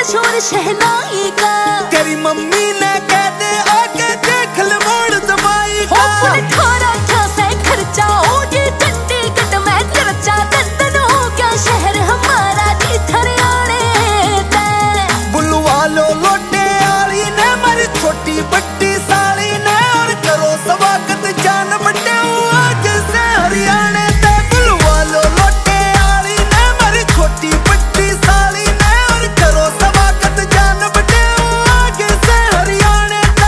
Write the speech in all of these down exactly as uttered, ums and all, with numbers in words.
मशहूर शहनाई का। तेरी मम्मी ने कह दे आके देख ले मोड़ जमाई का। अठारह से खर्चा होगी चंडीगढ़ में खर्चा दंदन हो क्या शहर हमारा जी हरियाणे ते। बुलवा लो लोटे आली ने मारी छोटी बट्टी साली ने और करो स्वागत जान बटे आज से हरियाणे ते। बुलवा लो लोटे आली ने मारी छोटी बट्टी साली ने और करो स्वागत जान बटे आज से हरियाणे ते।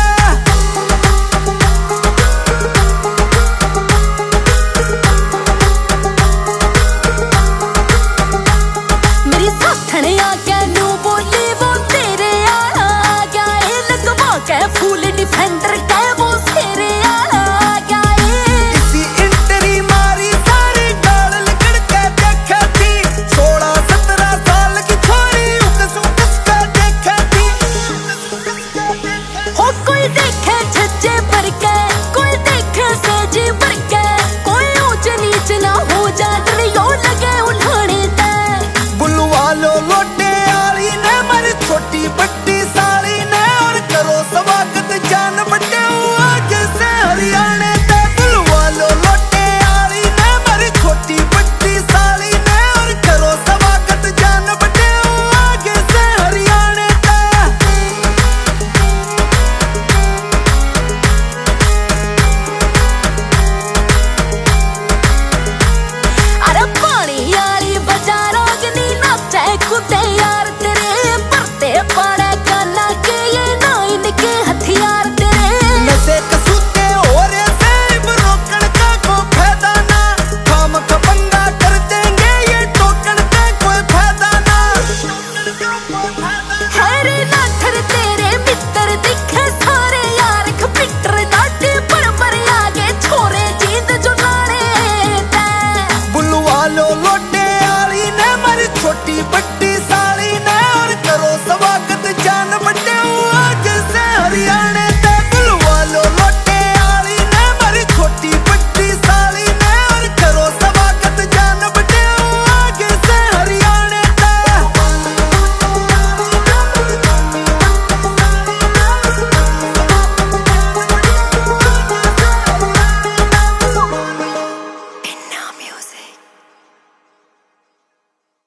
मेरी साथने आके नू बोली वो तेरे आला क्या है लगवा के फूल डिफेंडर के वो तेरे आला क्या है। इसी इंटरी मारी सारी गाल लगड़ के देखा थी। सोलह सत्रह साल की छोरी उकस उकस के देखा थी। हो कोई देख